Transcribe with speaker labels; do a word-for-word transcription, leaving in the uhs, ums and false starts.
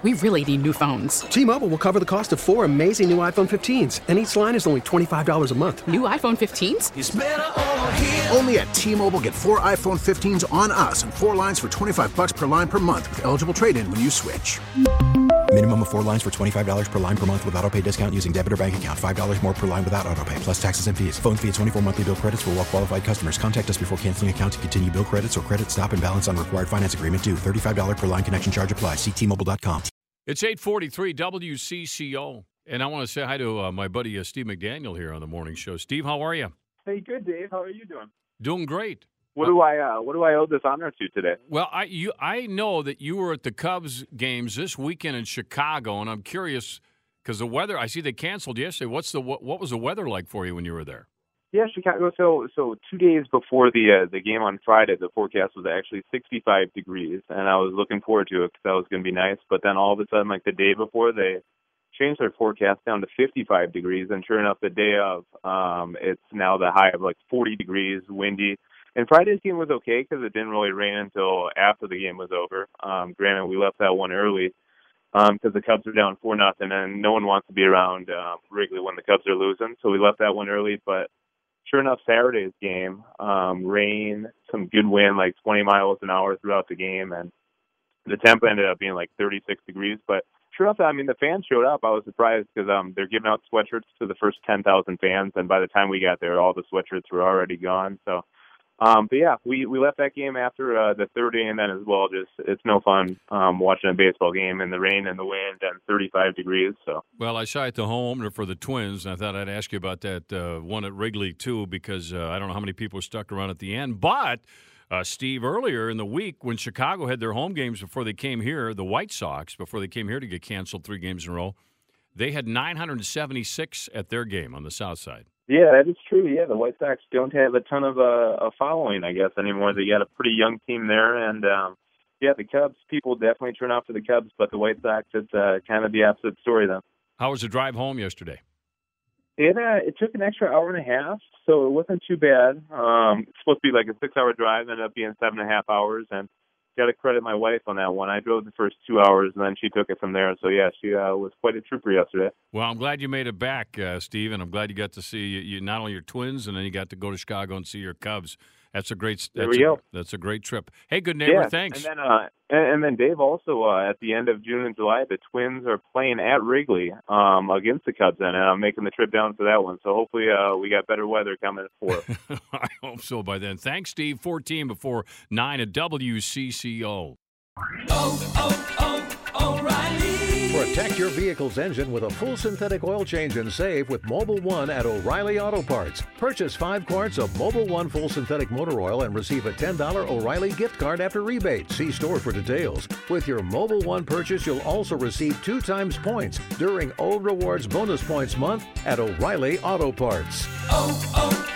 Speaker 1: We really need new phones.
Speaker 2: T-Mobile will cover the cost of four amazing new iPhone fifteens, and each line is only twenty-five dollars a month.
Speaker 1: New iPhone fifteens?
Speaker 3: It's better over here.
Speaker 4: Only at T-Mobile, get four iPhone fifteens on us and four lines for twenty-five dollars per line per month with eligible trade-in when you switch.
Speaker 5: Minimum of four lines for twenty-five dollars per line per month with autopay discount using debit or bank account. five dollars more per line without autopay, plus taxes and fees. Phone fee at twenty-four monthly bill credits for well-qualified customers. Contact us before canceling account to continue bill credits or credit stop and balance on required finance agreement due. thirty-five dollars per line connection charge applies. See T Mobile dot com.
Speaker 6: It's eight forty-three W C C O, and I want to say hi to uh, my buddy uh, Steve McDaniel here on the morning show. Steve, how are you?
Speaker 7: Hey, good, Dave. How are you doing?
Speaker 6: Doing great.
Speaker 7: What do I uh, What do I owe this honor to today?
Speaker 6: Well, I you I know that you were at the Cubs games this weekend in Chicago, and I'm curious because the weather. I see they canceled yesterday. What's the what, what was the weather like for you when you were there?
Speaker 7: Yeah, Chicago. So, so two days before the uh, the game on Friday, the forecast was actually sixty-five degrees, and I was looking forward to it because that was going to be nice. But then all of a sudden, like the day before, they changed their forecast down to fifty-five degrees, and sure enough, the day of, um, it's now the high of like forty degrees, windy. And Friday's game was okay because it didn't really rain until after the game was over. Um, granted, we left that one early because um, the Cubs are down four nothing, and no one wants to be around uh, Wrigley when the Cubs are losing. So we left that one early. But sure enough, Saturday's game, um, rain, some good wind, like twenty miles an hour throughout the game, and the temp ended up being like thirty-six degrees. But sure enough, I mean, the fans showed up. I was surprised because um, they're giving out sweatshirts to the first ten thousand fans, and by the time we got there, all the sweatshirts were already gone. So. Um, but yeah, we, we left that game after uh, the third inning, and then as well, just it's no fun um, watching a baseball game in the rain and the wind and thirty-five degrees. So
Speaker 6: well, I saw it the home opener for the Twins, and I thought I'd ask you about that uh, one at Wrigley too, because uh, I don't know how many people stuck around at the end. But uh, Steve, earlier in the week when Chicago had their home games before they came here, the White Sox before they came here to get canceled three games in a row, they had nine hundred seventy-six at their game on the South Side.
Speaker 7: Yeah, that is true. Yeah, the White Sox don't have a ton of uh, a following, I guess, anymore. They got a pretty young team there, and um, yeah, the Cubs, people definitely turn out for the Cubs, but the White Sox, it's uh, kind of the opposite story, though.
Speaker 6: How was the drive home yesterday?
Speaker 7: It uh, it took an extra hour and a half, so it wasn't too bad. Um, it's supposed to be like a six-hour drive, ended up being seven and a half hours, and got to credit my wife on that one. I drove the first two hours, and then she took it from there. So, yeah, she uh, was quite a trooper yesterday.
Speaker 6: Well, I'm glad you made it back, uh, Steve, and I'm glad you got to see you, you, not only your Twins, and then you got to go to Chicago and see your Cubs. That's a great. That's
Speaker 7: there we
Speaker 6: a,
Speaker 7: go.
Speaker 6: That's a great trip. Hey, good neighbor,
Speaker 7: yeah,
Speaker 6: thanks.
Speaker 7: And then, uh, and, and then Dave, also uh, at the end of June and July, the Twins are playing at Wrigley um, against the Cubs, and I'm making the trip down for that one. So hopefully uh, we got better weather coming for us.
Speaker 6: I hope so by then. Thanks, Steve. fourteen before nine at W C C O.
Speaker 3: Oh, oh, oh, O'Reilly.
Speaker 8: Protect your vehicle's engine with a full synthetic oil change and save with Mobil one at O'Reilly Auto Parts. Purchase five quarts of Mobil one full synthetic motor oil and receive a ten dollars O'Reilly gift card after rebate. See store for details. With your Mobil one purchase, you'll also receive two times points during O Rewards Bonus Points Month at O'Reilly Auto Parts.
Speaker 3: Oh, oh,